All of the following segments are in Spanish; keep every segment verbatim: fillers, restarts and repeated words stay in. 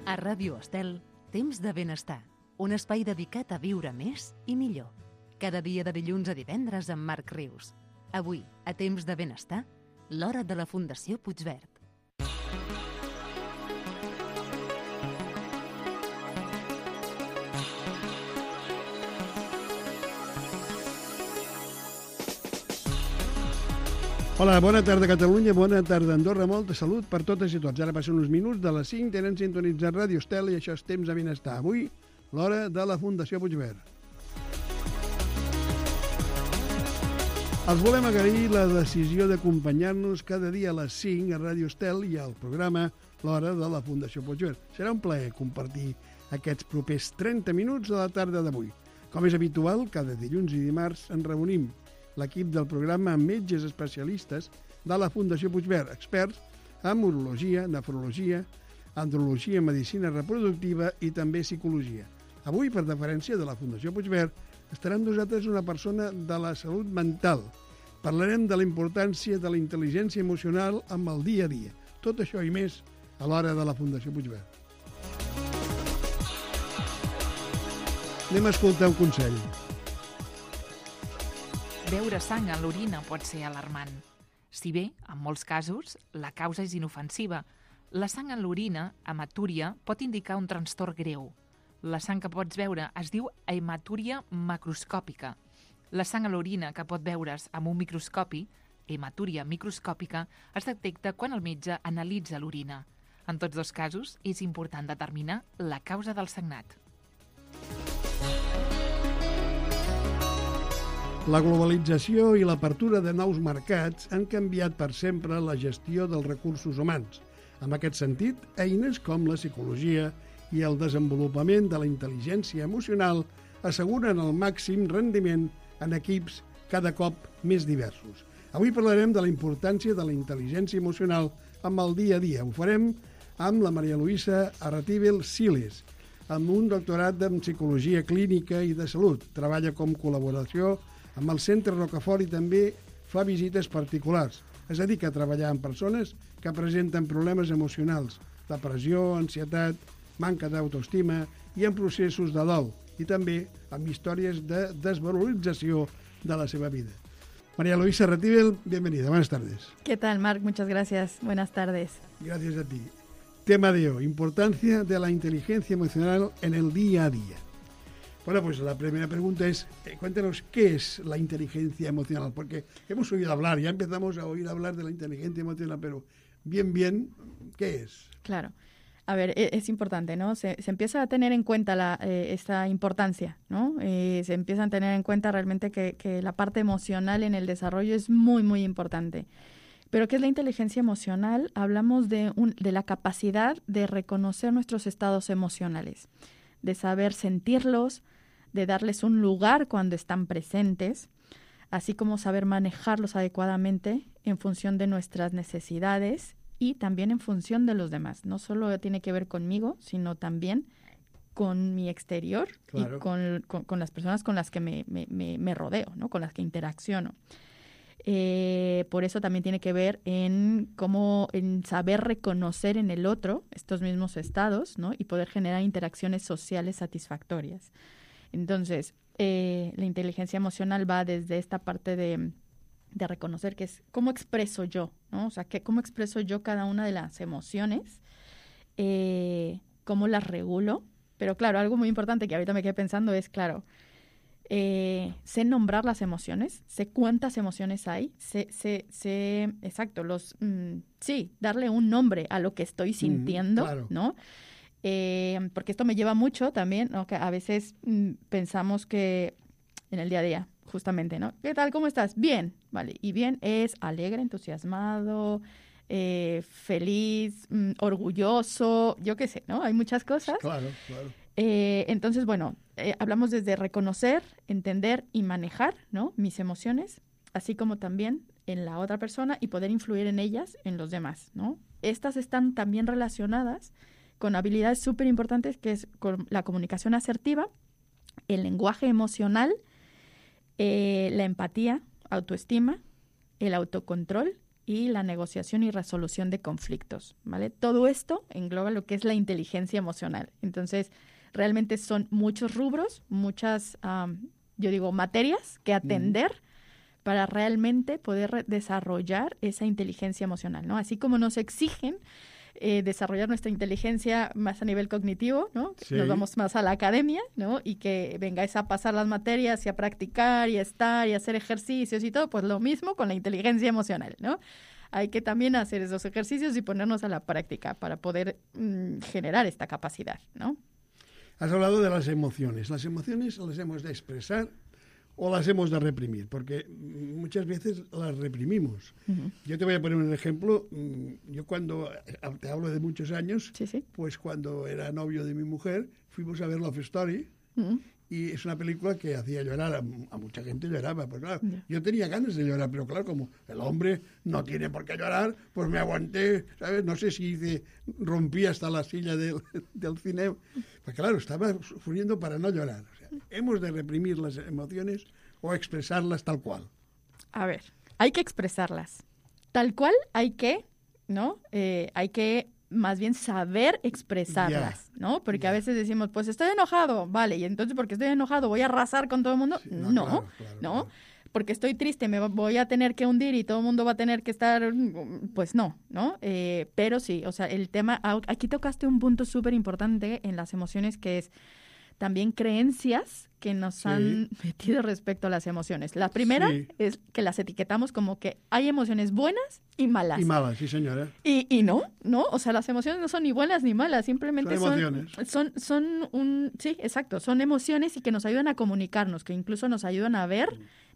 A Ràdio Estel, Temps de Benestar, un espai dedicat a viure més i millor. Cada dia de dilluns a divendres amb Marc Rius. Avui, a Temps de Benestar, l'hora de la Fundació Puigverd. Hola, bona tarda Catalunya, bona tarda Andorra, molta salut per totes i tots. Ara passen uns minuts de les cinc, tenen sintonitzat Ràdio Estel i això és Temps de Benestar. Avui, l'hora de la Fundació Puigverd. Els volem agrair la decisió d'acompanyar-nos cada dia a les cinc a Ràdio Estel i al programa L'hora de la Fundació Puigverd. Serà un plaer compartir aquests propers trenta minuts de la tarda d'avui. Com és habitual, cada dilluns i dimarts ens reunim l'equip del programa amb metges especialistes de la Fundació Puigverd, experts en urologia, nefrologia, andrologia, medicina reproductiva i també psicologia. Avui, per deferència de la Fundació Puigverd, estarà amb nosaltres una persona de la salut mental. Parlarem de la importància de la intel·ligència emocional amb el dia a dia. Tot això i més a l'hora de la Fundació Puigverd. Anem a escoltar un consell. Beure sang en l'orina pot ser alarmant. Si bé, en molts casos, la causa és inofensiva, la sang en l'orina, hematúria, pot indicar un trastorn greu. La sang que pots veure es diu hematúria macroscòpica. La sang a l'orina que pot veure's amb un microscopi, hematúria microscòpica, es detecta quan el metge analitza l'orina. En tots dos casos, és important determinar la causa del sagnat. La globalització i l'apertura de nous mercats han canviat per sempre la gestió dels recursos humans. En aquest sentit, eines com la psicologia i el desenvolupament de la intel·ligència emocional asseguren el màxim rendiment en equips cada cop més diversos. Avui parlarem de la importància de la intel·ligència emocional amb el dia a dia. Ho farem amb la Maria Luisa Arratibel Siles, amb un doctorat en psicologia clínica i de salut. Treballa com col·laboració amb el Centre Rocafort i també fa visites particulars. Es dedica a treballar amb persones que presenten problemes emocionals, depressió, ansietat, manca d'autoestima i en processos de dol, i també amb històries de desvalorització de la seva vida. María Luisa Arratibel, bienvenida, buenas tardes. ¿Qué tal, Marc? Muchas gracias. Buenas tardes. Gracias a ti. Tema de hoy, importancia de la inteligencia emocional en el día a día. Bueno, pues la primera pregunta es, eh, cuéntanos, ¿qué es la inteligencia emocional? Porque hemos oído hablar, ya empezamos a oír hablar de la inteligencia emocional, pero bien, bien, ¿qué es? Claro. A ver, es, es importante, ¿no? Se, se empieza a tener en cuenta la, eh, esta importancia, ¿no? Eh, se empieza a tener en cuenta realmente que, que la parte emocional en el desarrollo es muy, muy importante. Pero ¿qué es la inteligencia emocional? Hablamos de, un, de la capacidad de reconocer nuestros estados emocionales, de saber sentirlos, de darles un lugar cuando están presentes, así como saber manejarlos adecuadamente en función de nuestras necesidades y también en función de los demás. No solo tiene que ver conmigo, sino también con mi exterior, claro, y con, con, con las personas con las que me, me, me, me rodeo, ¿no? Con las que interacciono. Eh, por eso también tiene que ver en cómo, en saber reconocer en el otro estos mismos estados, ¿no? Y poder generar interacciones sociales satisfactorias. Entonces, eh, la inteligencia emocional va desde esta parte de, de reconocer que es cómo expreso yo, ¿no? O sea, que, cómo expreso yo cada una de las emociones, eh, cómo las regulo. Pero claro, algo muy importante que ahorita me quedé pensando es, claro, eh, sé nombrar las emociones, sé cuántas emociones hay, sé, sé, sé exacto, los, mm, sí, darle un nombre a lo que estoy sintiendo, mm, claro, ¿no? Eh, porque esto me lleva mucho también, ¿no? Que a veces mm, pensamos que en el día a día, justamente, ¿no? ¿Qué tal? ¿Cómo estás? Bien, vale. Y bien es alegre, entusiasmado, eh, feliz, mm, orgulloso, yo qué sé, ¿no? Hay muchas cosas. Claro, claro. Eh, entonces, bueno, eh, hablamos desde reconocer, entender y manejar, ¿no? Mis emociones, así como también en la otra persona y poder influir en ellas, en los demás, ¿no? Estas están también relacionadas con habilidades súper importantes, que es con la comunicación asertiva, el lenguaje emocional, eh, la empatía, autoestima, el autocontrol y la negociación y resolución de conflictos, ¿vale? Todo esto engloba lo que es la inteligencia emocional. Entonces, realmente son muchos rubros, muchas, um, yo digo, materias que atender mm. para realmente poder desarrollar esa inteligencia emocional, ¿no? Así como nos exigen eh, desarrollar nuestra inteligencia más a nivel cognitivo, ¿no? Sí. Nos vamos más a la academia, ¿no? Y que vengáis a pasar las materias y a practicar y a estar y a hacer ejercicios y todo, pues lo mismo con la inteligencia emocional, ¿no? Hay que también hacer esos ejercicios y ponernos a la práctica para poder mm, generar esta capacidad, ¿no? Has hablado de las emociones. Las emociones las hemos de expresar o las hemos de reprimir, porque muchas veces las reprimimos. Uh-huh. Yo te voy a poner un ejemplo. Yo cuando, te hablo de muchos años, sí, sí. pues cuando era novio de mi mujer, fuimos a ver Love Story, uh-huh. y es una película que hacía llorar, a, a mucha gente lloraba, pues claro, yeah. yo tenía ganas de llorar, pero claro, como el hombre no tiene por qué llorar, pues me aguanté, ¿sabes? No sé si hice, rompí hasta la silla del, del cine, pues claro, estaba sufriendo para no llorar. O sea, hemos de reprimir las emociones o expresarlas tal cual. A ver, hay que expresarlas. Tal cual hay que, ¿no? Eh, hay que más bien saber expresarlas, yeah. ¿no? Porque yeah. a veces decimos, pues estoy enojado, vale, y entonces porque estoy enojado voy a arrasar con todo el mundo. Sí, no, no, claro, claro, ¿no? Claro. Porque estoy triste, me voy a tener que hundir y todo el mundo va a tener que estar, pues no, ¿no? Eh, pero sí, o sea, el tema, aquí tocaste un punto súper importante en las emociones, que es también creencias que nos sí. han metido respecto a las emociones. La primera sí. es que las etiquetamos como que hay emociones buenas y malas. Y malas, sí señora. Y, y no, no, o sea, las emociones no son ni buenas ni malas, simplemente son emociones. Son, son, son un, sí, exacto, son emociones y que nos ayudan a comunicarnos, que incluso nos ayudan a ver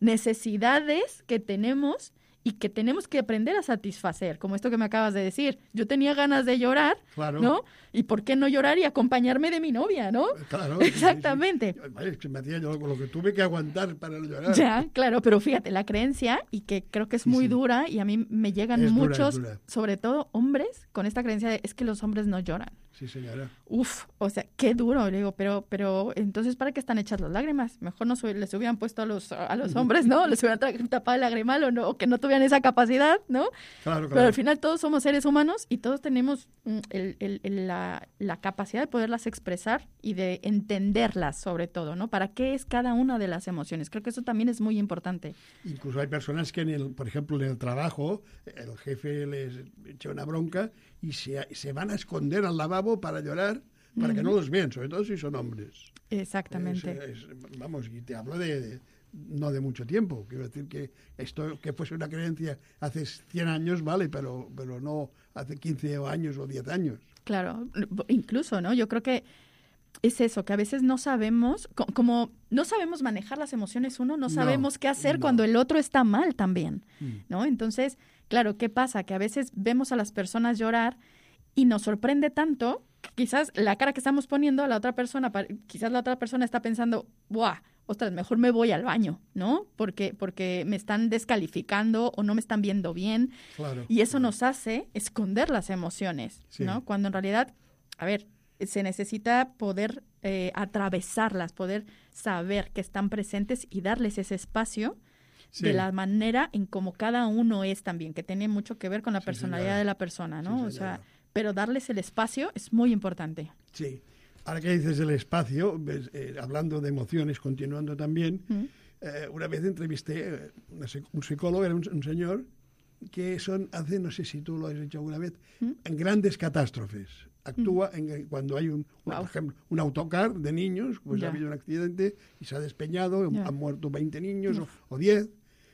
necesidades que tenemos y que tenemos que aprender a satisfacer, como esto que me acabas de decir. Yo tenía ganas de llorar, claro. ¿no? ¿Y por qué no llorar y acompañarme de mi novia, no? Claro. Exactamente. Sí, sí. Vale, me hacía yo lo que tuve que aguantar para no llorar. Ya, claro, pero fíjate, la creencia, y que creo que es sí, muy sí. dura, y a mí me llegan es muchos, dura, dura. sobre todo hombres, con esta creencia de es que los hombres no lloran. Sí, señora. Uf, o sea, qué duro, le digo, pero, pero entonces, ¿para qué están hechas las lágrimas? Mejor no les hubieran puesto a los, a los hombres, ¿no? Les hubieran tapado el lagrimal o, no, o que no tuvieran esa capacidad, ¿no? Claro, claro. Pero al final todos somos seres humanos y todos tenemos el, el, el, la, la capacidad de poderlas expresar y de entenderlas, sobre todo, ¿no? ¿Para qué es cada una de las emociones? Creo que eso también es muy importante. Incluso hay personas que, en el, por ejemplo, en el trabajo, el jefe les echa una bronca y se, se van a esconder al lavabo para llorar, para uh-huh. que no los vean, sobre todo si son hombres. Exactamente. Es, es, vamos, y te hablo de, de no de mucho tiempo. Quiero decir que esto que fuese una creencia hace cien años, vale, pero, pero no hace quince años o diez años. Claro, incluso, ¿no? Yo creo que es eso, que a veces no sabemos, como no sabemos manejar las emociones uno, no sabemos no, qué hacer no. cuando el otro está mal también, ¿no? Entonces, claro, ¿qué pasa? Que a veces vemos a las personas llorar y nos sorprende tanto que quizás la cara que estamos poniendo a la otra persona, quizás la otra persona está pensando, ¡buah! Ostras, mejor me voy al baño, ¿no? Porque, porque me están descalificando o no me están viendo bien. Claro, y eso claro. nos hace esconder las emociones, sí. ¿no? Cuando en realidad, a ver, se necesita poder eh, atravesarlas, poder saber que están presentes y darles ese espacio sí. de la manera en como cada uno es también, que tiene mucho que ver con la sí, personalidad señora. de la persona, ¿no? Sí, o sea, pero darles el espacio es muy importante. Sí. Ahora que dices el espacio, ves, eh, hablando de emociones, continuando también, ¿Mm? eh, una vez entrevisté eh, una, un psicólogo, era un, un señor, que son, hace, no sé si tú lo has hecho alguna vez, ¿Mm? en grandes catástrofes. Actúa ¿Mm? en, cuando hay, un, wow. por ejemplo, un autocar de niños, pues yeah. ha habido un accidente y se ha despeñado, yeah. han muerto veinte niños o, o diez.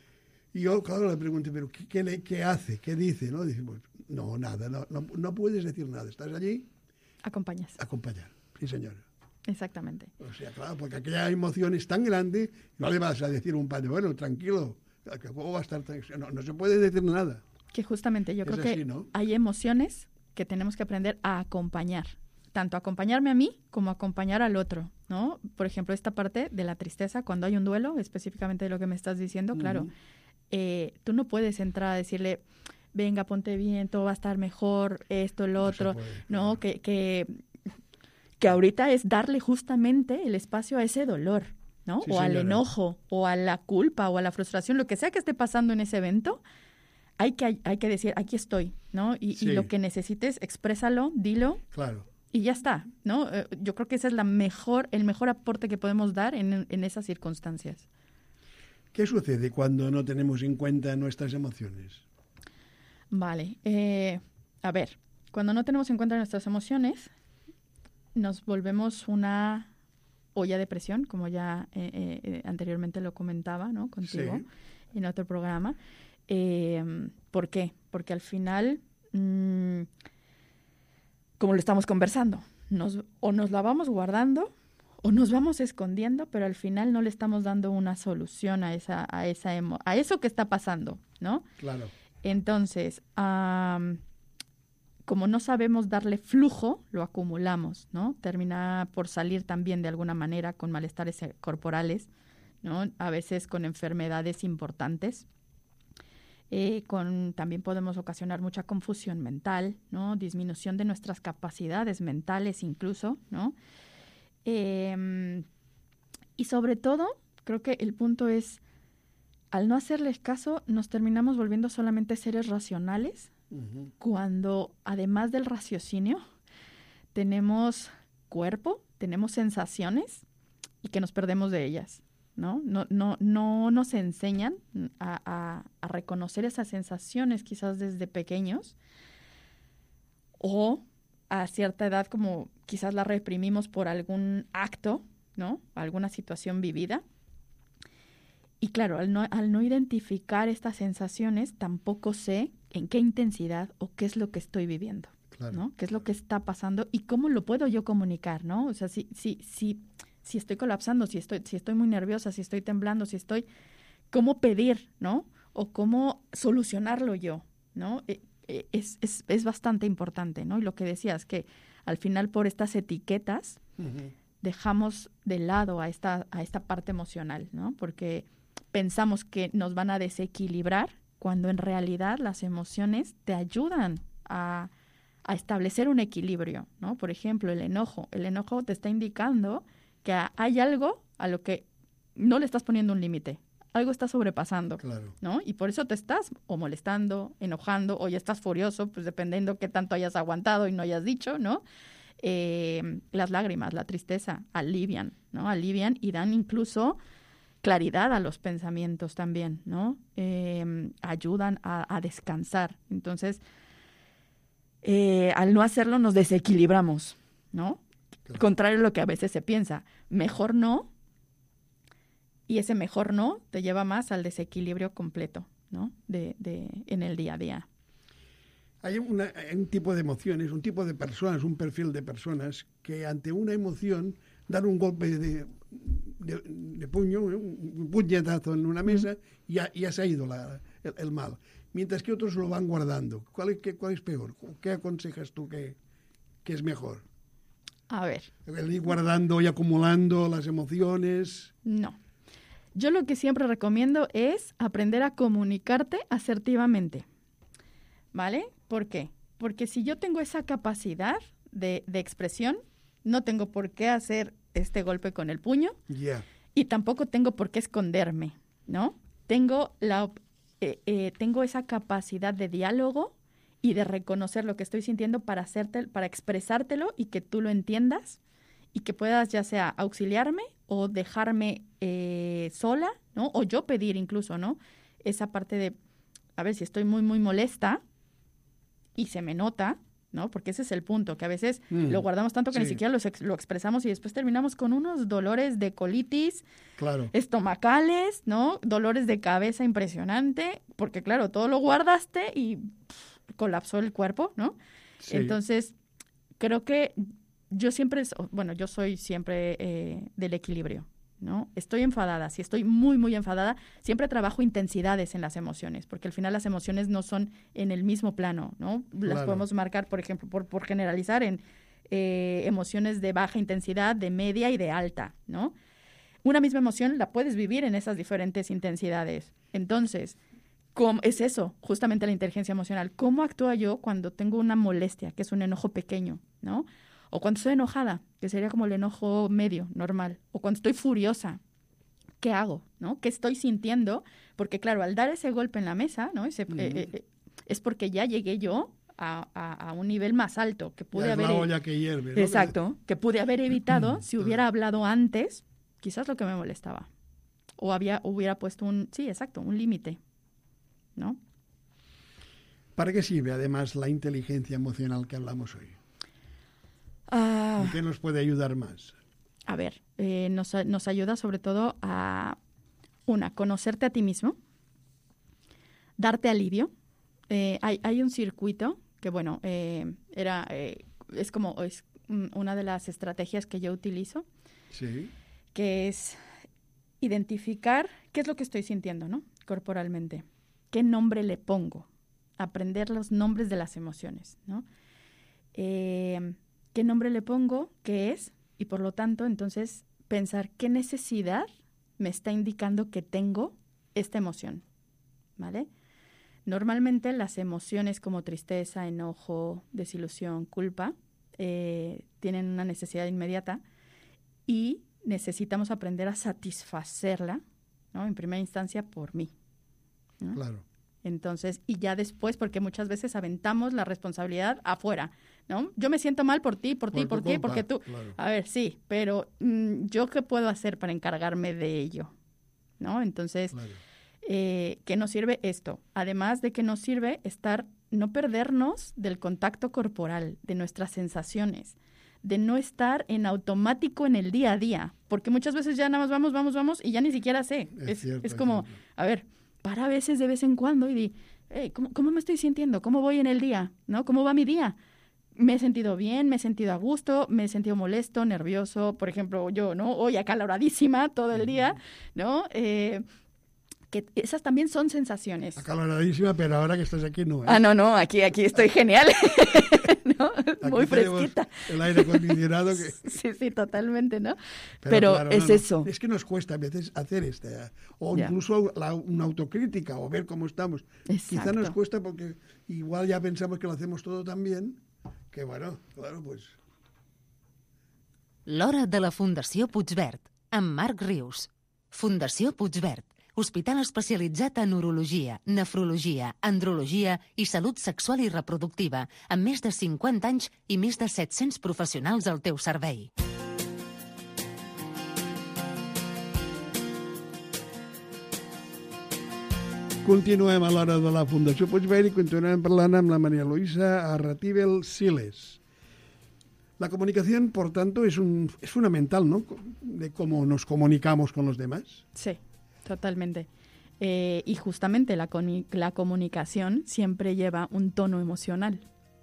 Y yo, claro, le pregunté, ¿pero qué, qué, le, qué hace? ¿Qué dice? ¿No? Dice, pues, no, nada, no, no, no puedes decir nada. Estás allí. Acompañas. Acompañar. Sí, señora. Exactamente. O sea, claro, porque aquella emoción es tan grande, no le vas a decir a un padre, bueno, tranquilo, que ¿cómo va a estar? No, no se puede decir nada. Que justamente yo es creo así, que ¿no? hay emociones que tenemos que aprender a acompañar. Tanto acompañarme a mí como acompañar al otro, ¿no? Por ejemplo, esta parte de la tristeza, cuando hay un duelo, específicamente de lo que me estás diciendo, uh-huh. claro, eh, tú no puedes entrar a decirle, venga, ponte bien, todo va a estar mejor, esto, el otro, no, puede, ¿no? Claro. Que... que que ahorita es darle justamente el espacio a ese dolor, ¿no? Sí, o al señora. enojo, o a la culpa, o a la frustración, lo que sea que esté pasando en ese evento, hay que, hay que decir, aquí estoy, ¿no? Y, Sí. y lo que necesites, exprésalo, dilo. Claro. Y ya está, ¿no? Eh, yo creo que ese es la mejor, el mejor aporte que podemos dar en, en esas circunstancias. ¿Qué sucede cuando no tenemos en cuenta nuestras emociones? Vale. Eh, a ver, cuando no tenemos en cuenta nuestras emociones, nos volvemos una olla de presión, como ya eh, eh, anteriormente lo comentaba, ¿no? Contigo Sí. en otro programa. Eh, ¿Por qué? Porque al final... Mmm, como lo estamos conversando, nos, o nos la vamos guardando o nos vamos escondiendo, pero al final no le estamos dando una solución a esa, a esa emo- a eso que está pasando, ¿no? Claro. Entonces, um, como no sabemos darle flujo, lo acumulamos, ¿no? Termina por salir también de alguna manera con malestares corporales, ¿no? A veces con enfermedades importantes. Eh, con, también podemos ocasionar mucha confusión mental, ¿no? Disminución de nuestras capacidades mentales incluso, ¿no? Eh, y sobre todo, creo que el punto es, al no hacerles caso, nos terminamos volviendo solamente seres racionales, Uh-huh. cuando además del raciocinio, tenemos cuerpo, tenemos sensaciones y que nos perdemos de ellas. ¿No? No, no, no nos enseñan a, a, a reconocer esas sensaciones quizás desde pequeños o a cierta edad como quizás la reprimimos por algún acto, ¿no? Alguna situación vivida. Y claro, al no, al no identificar estas sensaciones, tampoco sé en qué intensidad o qué es lo que estoy viviendo, Claro. ¿no? ¿Qué es lo que está pasando y cómo lo puedo yo comunicar, ¿no? O sea, si, si, si, si estoy colapsando, si estoy, si estoy muy nerviosa, si estoy temblando, si estoy, ¿cómo pedir, ¿no? O cómo solucionarlo yo, ¿no? Eh, eh, es, es, es bastante importante, ¿no? Y lo que decías, que al final por estas etiquetas Uh-huh. dejamos de lado a esta, a esta parte emocional, ¿no? Porque pensamos que nos van a desequilibrar cuando en realidad las emociones te ayudan a, a establecer un equilibrio, ¿no? Por ejemplo, el enojo. El enojo te está indicando que hay algo a lo que no le estás poniendo un límite. Algo está sobrepasando, Claro. ¿no? Y por eso te estás o molestando, enojando, o ya estás furioso, pues dependiendo qué tanto hayas aguantado y no hayas dicho, ¿no? Eh, las lágrimas, la tristeza, alivian, ¿no? Alivian y dan incluso claridad a los pensamientos también, ¿no? Eh, ayudan a, a descansar. Entonces, eh, al no hacerlo nos desequilibramos, ¿no? Claro. Contrario a lo que a veces se piensa. Mejor no, y ese mejor no te lleva más al desequilibrio completo, ¿no? De, de, en el día a día. Hay una, un tipo de emociones, un tipo de personas, un perfil de personas que ante una emoción dan un golpe de, de, de puño, un, un puñetazo en una mesa y ya, ya se ha ido la, el, el mal. Mientras que otros lo van guardando. ¿Cuál es, qué, cuál es peor? ¿Qué aconsejas tú que, que es mejor? A ver. ¿El ir guardando y acumulando las emociones? No. Yo lo que siempre recomiendo es aprender a comunicarte asertivamente. ¿Vale? ¿Por qué? Porque si yo tengo esa capacidad de, de expresión, no tengo por qué hacer este golpe con el puño Ya. Yeah. y tampoco tengo por qué esconderme, ¿no? Tengo, la, eh, eh, tengo esa capacidad de diálogo y de reconocer lo que estoy sintiendo para, hacerte, para expresártelo y que tú lo entiendas y que puedas ya sea auxiliarme o dejarme eh, sola, ¿no? O yo pedir incluso, ¿no? Esa parte de, a ver, si estoy muy, muy molesta y se me nota, ¿no? Porque ese es el punto, que a veces mm, lo guardamos tanto que sí. ni siquiera lo, ex- lo expresamos y después terminamos con unos dolores de colitis, claro. estomacales, ¿no? Dolores de cabeza impresionante, porque claro, todo lo guardaste y pff, colapsó el cuerpo, ¿no? Sí. Entonces, creo que yo siempre, bueno, yo soy siempre eh, del equilibrio, ¿no? Estoy enfadada, si estoy muy, muy enfadada, siempre trabajo intensidades en las emociones, porque al final las emociones no son en el mismo plano, ¿no? Las claro. podemos marcar, por ejemplo, por, por generalizar en eh, emociones de baja intensidad, de media y de alta, ¿no? Una misma emoción la puedes vivir en esas diferentes intensidades. Entonces, ¿cómo es eso? Justamente la inteligencia emocional. ¿Cómo actúo yo cuando tengo una molestia, que es un enojo pequeño, ¿no? O cuando estoy enojada, que sería como el enojo medio, normal. O cuando estoy furiosa, ¿qué hago? ¿No? ¿Qué estoy sintiendo? Porque claro, al dar ese golpe en la mesa, ¿no? Ese, uh-huh. eh, eh, es porque ya llegué yo a, a, a un nivel más alto que pude ya haber... Es la olla que hierve, ¿no? Exacto, que pude haber evitado si hubiera hablado antes, quizás lo que me molestaba. O había, hubiera puesto un, sí, exacto, un límite, ¿no? ¿Para qué sirve, además, la inteligencia emocional que hablamos hoy? Uh, ¿En qué nos puede ayudar más? A ver, eh, nos, nos ayuda sobre todo a, una, conocerte a ti mismo, darte alivio. Eh, hay, hay un circuito que, bueno, eh, era, eh, es como es una de las estrategias que yo utilizo, sí. que es identificar qué es lo que estoy sintiendo, ¿no? Corporalmente. ¿Qué nombre le pongo? Aprender los nombres de las emociones, ¿no? Eh, ¿Qué nombre le pongo? ¿Qué es? Y por lo tanto, entonces, pensar qué necesidad me está indicando que tengo esta emoción, ¿vale? Normalmente las emociones como tristeza, enojo, desilusión, culpa, eh, tienen una necesidad inmediata y necesitamos aprender a satisfacerla, ¿no? En primera instancia por mí, ¿no? Claro. Entonces, y ya después, porque muchas veces aventamos la responsabilidad afuera, ¿no? Yo me siento mal por ti, por, por ti, por ti, porque tú... Claro. A ver, sí, pero mmm, ¿yo qué puedo hacer para encargarme de ello? ¿No? Entonces, claro. eh, ¿qué nos sirve esto? Además de que nos sirve estar, no perdernos del contacto corporal, de nuestras sensaciones, de no estar en automático en el día a día, porque muchas veces ya nada más vamos, vamos, vamos, y ya ni siquiera sé. Es, es, cierto, es como, es cierto. a ver... para a veces de vez en cuando y di, hey, ¿cómo, ¿cómo me estoy sintiendo? ¿Cómo voy en el día? ¿No? ¿Cómo va mi día? Me he sentido bien, me he sentido a gusto, me he sentido molesto, nervioso, por ejemplo, yo, ¿no? Hoy acaloradísima todo el día, ¿no? Eh, que esas también son sensaciones. Acaloradísima, pero ahora que estás aquí no, ¿eh? Ah, no, no, aquí, aquí estoy genial, ¿no? Aquí muy fresquita. El aire acondicionado. Que... Sí, sí, totalmente, ¿no? Pero, pero claro, es no, no. eso. Es que nos cuesta a veces hacer este, o ya. incluso la, una autocrítica, o ver cómo estamos. Exacto. Quizá nos cuesta porque igual ya pensamos que lo hacemos todo tan bien, que bueno, claro, pues... L'hora de la Fundació Puigverd, amb Marc Rius. Fundació Puigverd, hospital especialitzat en urologia, nefrologia, andrologia i salut sexual i reproductiva, amb més de cinquanta anys i més de set-cents professionals al teu servei. Continuem a l'hora de la Fundació Puigverd i continuem parlant amb la María Luisa Arratibel Siles. La comunicación, por tanto, es, un, es fundamental, ¿no? De cómo nos comunicamos con los demás. Sí, totalmente. Eh, y justamente la, la comunicación siempre lleva un tono emocional.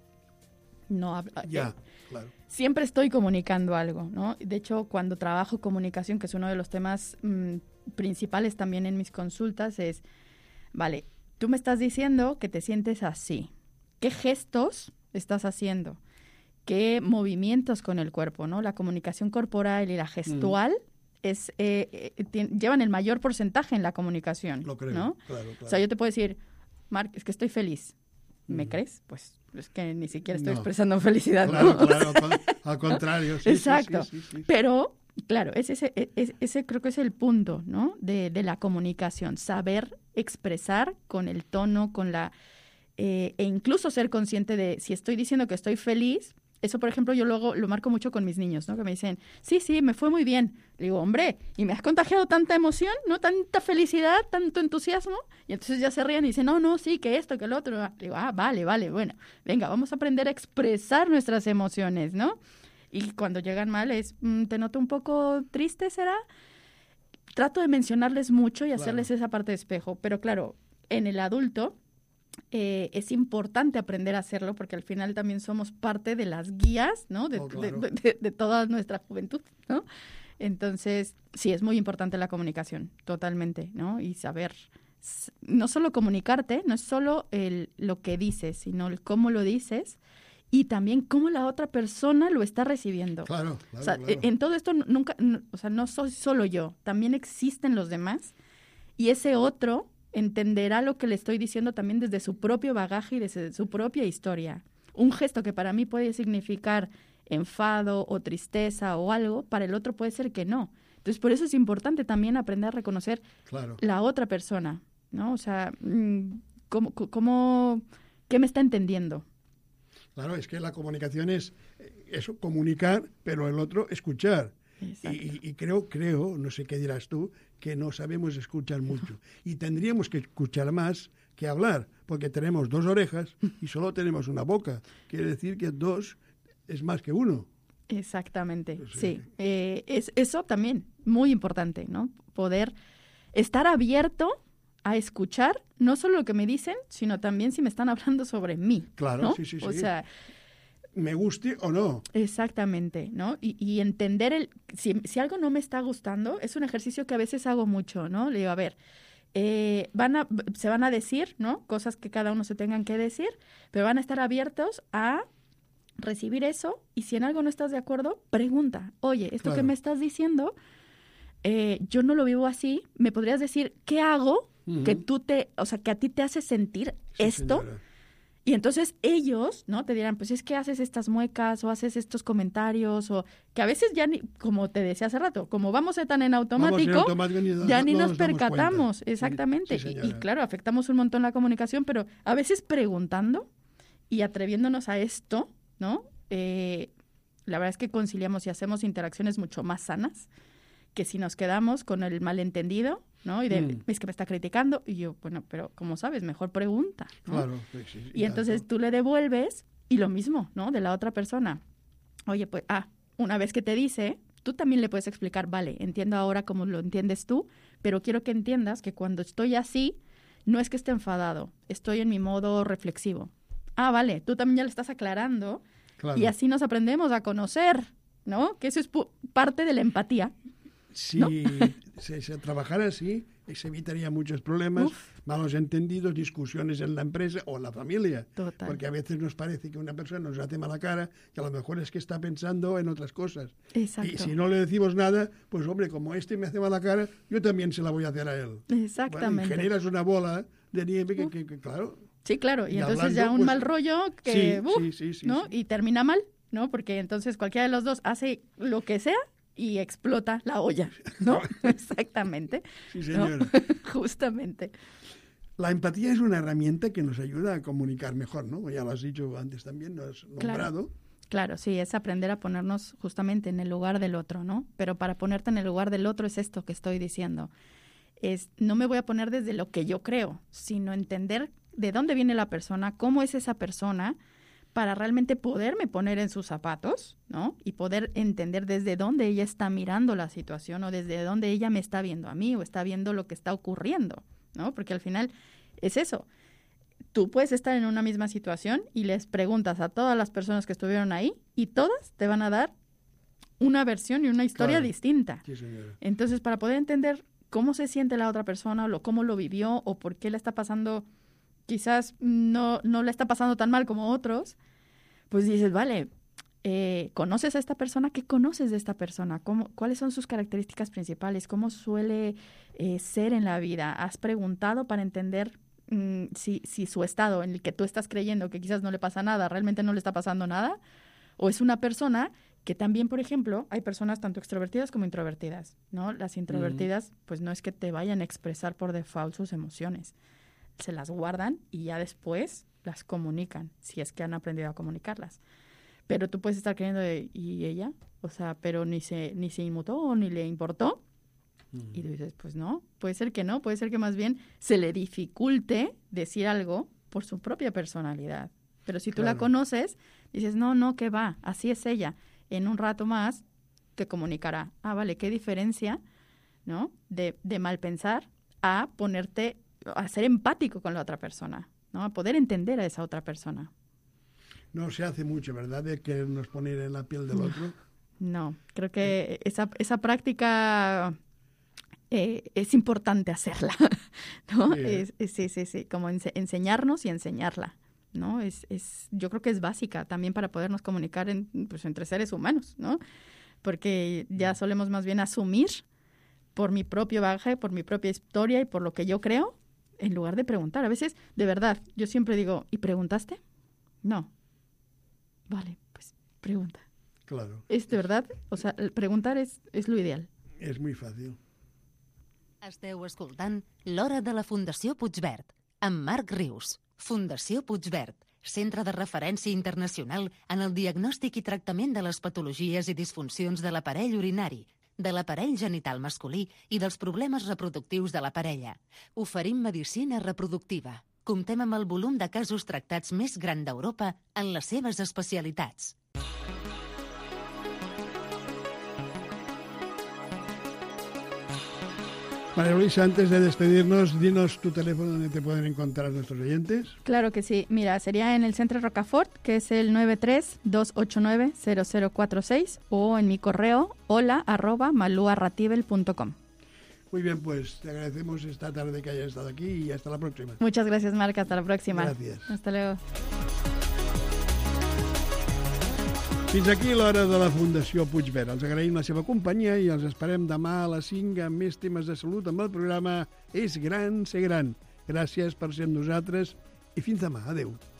No habla, ya, eh, claro. Siempre estoy comunicando algo, ¿no? De hecho, cuando trabajo comunicación, que es uno de los temas mmm, principales también en mis consultas, es, vale, tú me estás diciendo que te sientes así. ¿Qué gestos estás haciendo? ¿Qué movimientos con el cuerpo, ¿no? La comunicación corporal y la gestual mm. es, eh, eh, t- llevan el mayor porcentaje en la comunicación. Lo creo, ¿no? claro, claro. O sea, yo te puedo decir, Marc, es que estoy feliz. ¿Me mm. crees? Pues es que ni siquiera estoy no. expresando felicidad. Claro, ¿no? claro, al contrario. Sí, exacto. Sí, sí, sí, sí. Pero, claro, ese, ese, ese, ese creo que es el punto, ¿no? De, de la comunicación. Saber expresar con el tono, con la... Eh, e incluso ser consciente de si estoy diciendo que estoy feliz... Eso, por ejemplo, yo luego lo marco mucho con mis niños, ¿no? Que me dicen, sí, sí, me fue muy bien. Le digo, hombre, ¿y me has contagiado tanta emoción, no? Tanta felicidad, tanto entusiasmo. Y entonces ya se ríen y dicen, no, no, sí, que esto, que el otro. Le digo, ah, vale, vale, bueno. Venga, vamos a aprender a expresar nuestras emociones, ¿no? Y cuando llegan mal es, ¿te noto un poco triste, será? Trato de mencionarles mucho y hacerles claro. esa parte de espejo. Pero claro, en el adulto... Eh, es importante aprender a hacerlo porque al final también somos parte de las guías, ¿no? De, oh, claro. de, de, de toda nuestra juventud, ¿no? Entonces, sí, es muy importante la comunicación, totalmente, ¿no? Y saber, no solo comunicarte, no es solo el, lo que dices, sino el cómo lo dices y también cómo la otra persona lo está recibiendo. Claro, claro, o sea, claro. En todo esto nunca, no, o sea, no soy solo yo, también existen los demás y ese otro... entenderá lo que le estoy diciendo también desde su propio bagaje y desde su propia historia. Un gesto que para mí puede significar enfado o tristeza o algo, para el otro puede ser que no. Entonces, por eso es importante también aprender a reconocer claro. la otra persona, ¿no? O sea, ¿cómo, cómo, ¿qué me está entendiendo? Claro, es que la comunicación es eso, comunicar, pero el otro escuchar. Y, y creo, creo, no sé qué dirás tú, que no sabemos escuchar mucho. Y tendríamos que escuchar más que hablar, porque tenemos dos orejas y solo tenemos una boca. Quiere decir que dos es más que uno. Exactamente, O sea, sí. Eh, es, eso también, muy importante, ¿no? Poder estar abierto a escuchar no solo lo que me dicen, sino también si me están hablando sobre mí. Claro, ¿no? sí, sí, sí. O sea, me guste o no. Exactamente, ¿no? Y, y entender el si, si algo no me está gustando, es un ejercicio que a veces hago mucho, ¿no? Le digo, a ver, eh, van a, se van a decir, ¿no? Cosas que cada uno se tengan que decir, pero van a estar abiertos a recibir eso, y si en algo no estás de acuerdo, pregunta, oye, esto Claro. que me estás diciendo, eh, yo no lo vivo así, ¿me podrías decir qué hago Uh-huh. que tú te, o sea, que a ti te hace sentir Sí, esto? señora. Y entonces ellos, ¿no? Te dirán, pues es que haces estas muecas o haces estos comentarios, o que a veces ya, ni, como te decía hace rato, como vamos a tan en automático, Vamos en automático ni- ya ni no nos, nos damos percatamos, cuenta. exactamente. Sí, sí, y, y señora. claro, afectamos un montón la comunicación, pero a veces preguntando y atreviéndonos a esto, ¿no? Eh, la verdad es que conciliamos y hacemos interacciones mucho más sanas que si nos quedamos con el malentendido, ¿no? Y de, Mm. es que me está criticando, y yo, bueno, pero como sabes, mejor pregunta, ¿no? Claro, sí, sí, Y entonces tanto. tú le devuelves, y lo mismo, ¿no? De la otra persona. Oye, pues, ah, una vez que te dice, tú también le puedes explicar, vale, entiendo ahora cómo lo entiendes tú, pero quiero que entiendas que cuando estoy así, no es que esté enfadado, estoy en mi modo reflexivo. Ah, vale, tú también ya le estás aclarando, Claro. y así nos aprendemos a conocer, ¿no? Que eso es pu- parte de la empatía. Si ¿no? se, se trabajara así, se evitaría muchos problemas, Uf. malos entendidos, discusiones en la empresa o en la familia. Total. Porque a veces nos parece que una persona nos hace mala cara y a lo mejor es que está pensando en otras cosas. Exacto. Y si no le decimos nada, pues hombre, como este me hace mala cara, yo también se la voy a hacer a él. Exactamente. Bueno, y generas una bola de nieve que, que- que, claro. Sí, claro. Y, Y entonces hablando, ya un pues, mal rollo que, sí, ¡uf! sí, sí, sí, ¿no? sí. Y termina mal, ¿no? Porque entonces cualquiera de los dos hace lo que sea y explota la olla, ¿no? Exactamente. Sí, ¿no? señora. Justamente. La empatía es una herramienta que nos ayuda a comunicar mejor, ¿no? Ya lo has dicho antes también, lo has nombrado. Claro, sí, es aprender a ponernos justamente en el lugar del otro, ¿no? Pero para ponerte en el lugar del otro es esto que estoy diciendo. Es, no me voy a poner desde lo que yo creo, sino entender de dónde viene la persona, cómo es esa persona, para realmente poderme poner en sus zapatos, ¿no? Y poder entender desde dónde ella está mirando la situación, o desde dónde ella me está viendo a mí, o está viendo lo que está ocurriendo, ¿no? Porque al final es eso. Tú puedes estar en una misma situación y les preguntas a todas las personas que estuvieron ahí, y todas te van a dar una versión y una historia Claro. distinta. Sí, señora. Entonces, para poder entender cómo se siente la otra persona, o lo, cómo lo vivió, o por qué le está pasando, quizás no, no le está pasando tan mal como otros, pues dices, vale, eh, ¿conoces a esta persona? ¿Qué conoces de esta persona? ¿Cómo, ¿Cuáles son sus características principales? ¿Cómo suele eh, ser en la vida? ¿Has preguntado para entender mm, si, si su estado en el que tú estás creyendo que quizás no le pasa nada, realmente no le está pasando nada? ¿O es una persona que también, por ejemplo, hay personas tanto extrovertidas como introvertidas, ¿no? Las introvertidas, pues no es que te vayan a expresar por default sus emociones. Se las guardan y ya después las comunican, si es que han aprendido a comunicarlas. Pero tú puedes estar creyendo, de, ¿y ella? O sea, pero ni se, ni se inmutó, ni le importó. Mm. Y tú dices, pues no, puede ser que no, puede ser que más bien se le dificulte decir algo por su propia personalidad. Pero si tú Claro. la conoces, dices, no, no, que va, así es ella. En un rato más te comunicará. Ah, vale, qué diferencia, ¿no? De, de mal pensar a ponerte, a ser empático con la otra persona, ¿no? A poder entender a esa otra persona. No se hace mucho, ¿verdad? De querernos poner en la piel del otro. No, creo que esa, esa práctica eh, es importante hacerla, ¿no? Sí. Es, es- sí, sí, sí, como ense- enseñarnos y enseñarla, ¿no? Es, es, yo creo que es básica también para podernos comunicar en, pues, entre seres humanos, ¿no? Porque ya solemos más bien asumir por mi propio bagaje, por mi propia historia y por lo que yo creo, en lugar de preguntar. A veces, de verdad, yo siempre digo, ¿y preguntaste? No. Vale, pues pregunta. Claro. Es de verdad, o sea, el preguntar es, es lo ideal. És molt fàcil. Esteu escoltant L'Hora de la Fundació Puigverd, amb Marc Rius. Fundació Puigverd, centre de referència internacional en el diagnòstic i tractament de les patologies i disfuncions de l'aparell urinari, de l'aparell genital masculí i dels problemes reproductius de la parella. Oferim medicina reproductiva. Comptem amb el volum de casos tractats més gran d'Europa en les seves especialitats. María Luisa, antes de despedirnos, dinos tu teléfono donde te pueden encontrar nuestros oyentes. Claro que sí. Mira, sería en el Centro Rocafort, que es el nueve tres, dos ocho nueve, cero cero cuatro seis, o en mi correo hola arroba maluarratibel punto com. Muy bien, pues te agradecemos esta tarde que hayas estado aquí y hasta la próxima. Muchas gracias, Marc. Hasta la próxima. Gracias. Hasta luego. Fins aquí l'hora de la Fundació Puigverd. Els agraïm la seva companyia i els esperem demà a les cinc amb més temes de salut amb el programa És gran ser gran. Gràcies per ser amb nosaltres i fins demà. Adéu.